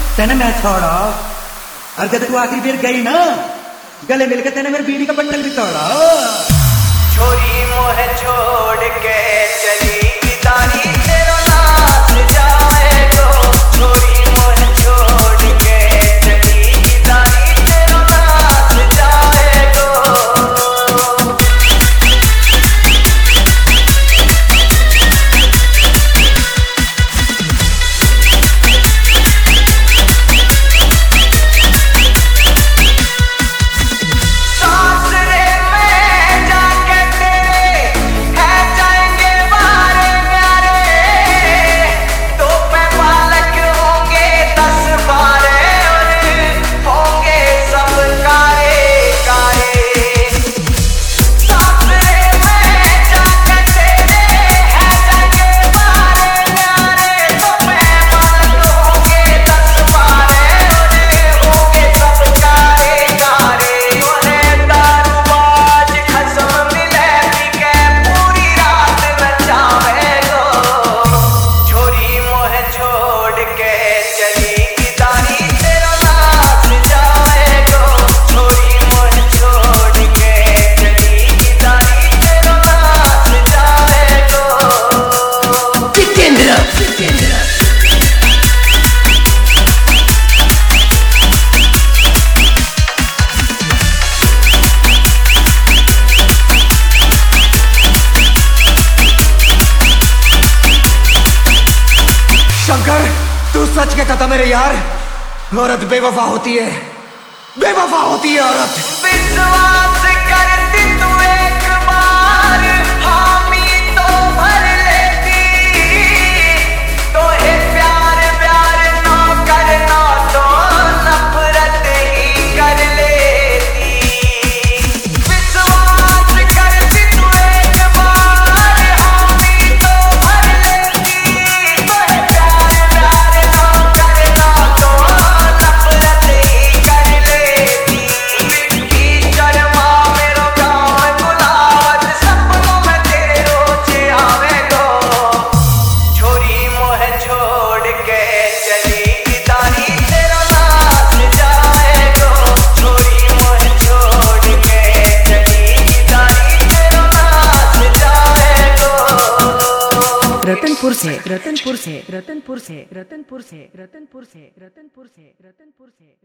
तेने मैं छोड़ा और जब तू आखिरी बेर गई ना गले मिलकर तेने मेरे बीड़ी का बंडल भी तोड़ा। छोरी मोह छोड़ के चली तारी तेरा नाच जाएगो। छोरी मोह छोड़ के चली तारी तेरा नाच जाएगो। शंकर तू सच कहता था मेरे यार, औरत बेवफा होती है, बेवफा होती है औरत। विश्वास करती तू एक बार हामी तो भर लेती। तो है प्यार प्यार ना करना तो नफरत ही कर लेती। विश्वास करती तू एक बार हामी तो भर लेती। तो है प्यार प्यार ना करना तो नफरत ही कर लेती। शर्मा मेरो गाँव बुलावत सपनों में तेरे रोजे आवेगो। छोरी मोह छोड़ के चली तारी तेरा नाच जाएगो। छोरी मोह छोड़ के चली तारी तेरा नाच जाएगो। रतनपुर से रतनपुर से रतनपुर से रतनपुर से रतनपुर से रतनपुर से रतनपुर से